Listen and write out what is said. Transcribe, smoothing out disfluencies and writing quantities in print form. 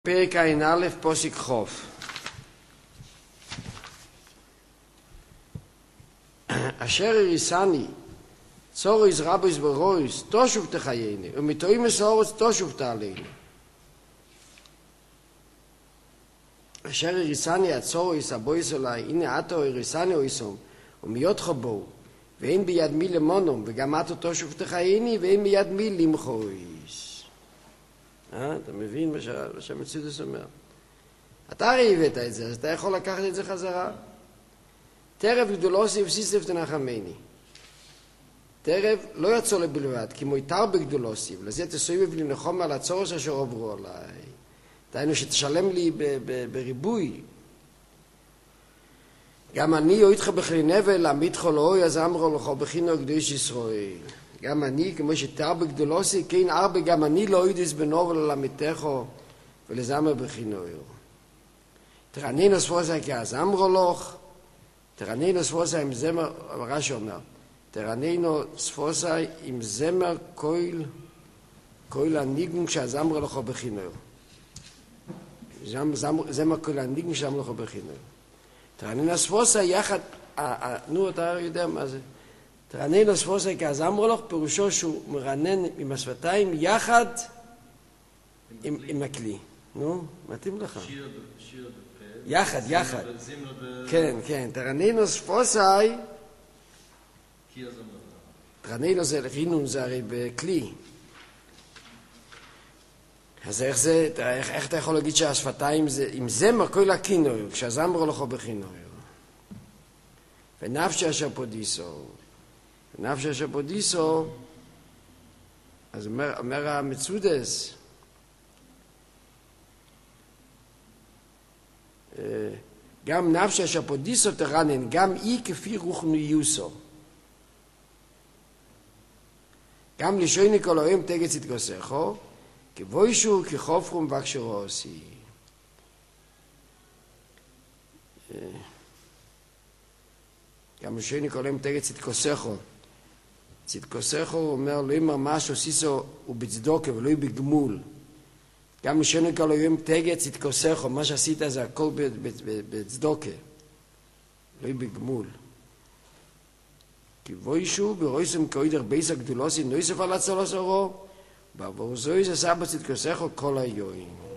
פרק ע"א פוסק חוף. אשר הריסני צורויס רבויס ברויס תושוב תחייני ומתועים מסורץ תושוב תעליני. אשר הריסני הצורויס הבויס אולי הנה עתו הריסני אויסום ומיותחו בו ואין ביד מי למונום וגם עתו תושוב תחייני ואין ביד מי למחויס. אתה מבין מה שהמצידוס אומר? אתה הרי הבאת את זה, אז אתה יכול לקחת את זה חזרה. תרב גדולוסי וסיסף תנחמני. תרב לא יצא לבלבד, כמו יתר בגדולוסי, ולזה תסויב לי נחום על הצורס אשר עוברו עליי. דהיינו שתשלם לי בריבוי. גם אני או איתך בכלי נבל, עמיתך לאוי, אז אמרו לך בחינו קדוש ישראל. גם אני, כמו שתר בגדולוסי, כן ארבע, גם אני לא יודיס בנובל ולמיתךו ולזמר בחינוי. תרענינו ספוסי כי אז אמרו לך, תרענינו ספוסי עם זמר, רש"י אומר, תרענינו ספוסי עם זמר כויל הניגון כשאז אמרו לך בחינוי. זמר כויל הניגון כשאז אמרו לך בחינוי. תרענינו ספוסי יחד, נו אתה יודע מה זה? תרעננו ספוסי כי אז אמרו לך, פירושו שהוא מרנן עם השפתיים יחד עם הכלי. נו, מתאים לך. שיר בפה. יחד. כן, כן. תרעננו ספוסי. כי אז אמרו. תרעננו זה, רינון זה הרי בכלי. אז איך אתה יכול להגיד שהשפתיים זה, עם זמר כל הכינוי, כשאז אמרו לך בכינוי. ונפשי אשר פודיסו. נפש אשר פודיסו, אז אומר המצודס, גם נפש אשר פודיסו תרנן, גם אי כפי רוחניוסו. גם לשויני כל היום תגץ יתגוסכו, כבוישו כחופרום ובקשרו עושי. גם לשויני כל היום תגץ יתגוסכו. צדקוסךו אומר, לא יאמר משהו סיסו ובצדוקה ולא בגמול. גם לשון כל היום תגע צדקוסךו, מה שעשית זה הכל בצדוקה. לא בגמול. כי בוישו ברויסם כאוידר בייס הגדולוסי נויסף על הצלוס אורו, בעבור זויס עשה בצדקוסךו כל היום.